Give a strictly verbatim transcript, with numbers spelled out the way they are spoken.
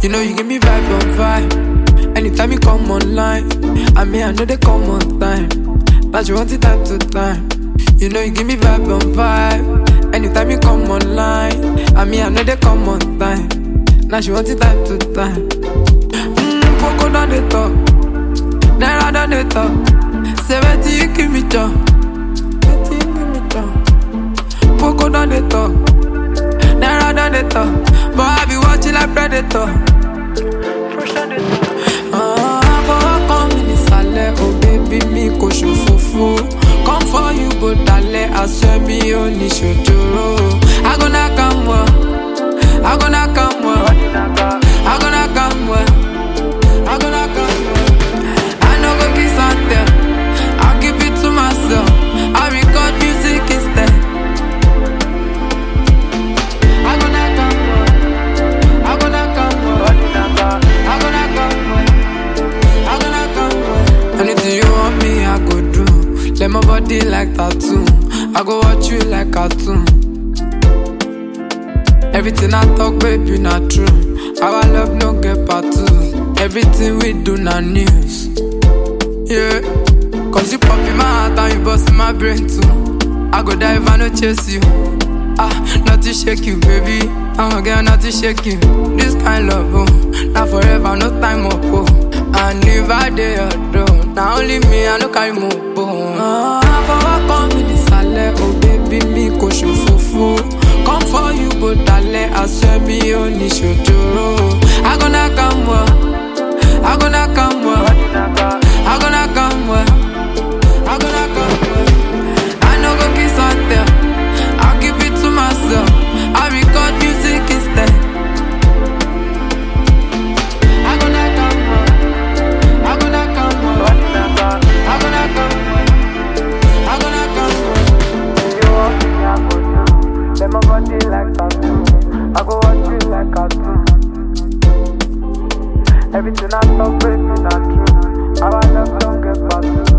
You know you give me vibe on vibe. Anytime you come online, I mean I know they come on time. But you want it time to time. You know you give me vibe on vibe. Anytime you come online, I mean I know they come on time. Now she want it time to time. Mmm, Poco down the top, Naira down the top. Seventy you give me job, seventy you give me job. Poco down the top, Naira down the top. But I be watching like Predator. Ah, for come in sale, oh baby me ko shofofo. Come for you, but dale I swear me only shojoro. I gonna come well, I gonna come well, I gonna come well, I gonna come well. I no go kiss and tell, I'll keep it to myself. I record music instead. I gonna come well, I gonna come well, I gonna come well, I gonna come well. Anything you want me, I go do. Let my body like tattoo. I go watch you like cartoon. Everything I talk, baby, not true. Our love no get part two. Everything we do, not news. Yeah, cause you pop in my heart and you bust in my brain too. I go die if I no chase you. Ah, not to shake you, baby. I'm a girl, not to shake you. This kind of love, oh, not forever, no time up, oh. And if I dey alone, now only me, I no carry more bone. Ah, for come in the sale, oh baby, me ko shofofo. Come for you, but dale, I swear me only shojoro. I gonna come well, I gonna come well, I gonna come well, I gonna come well. I no go kiss and tell, I'll keep it to myself. I record music instead. I gonna come well, I gonna come well, I gonna come well, I gonna come well. You want me, I go do. Let my body like tattoo. I go watch you like cartoon. Everything I talk, baby, not true. Our love don't get past.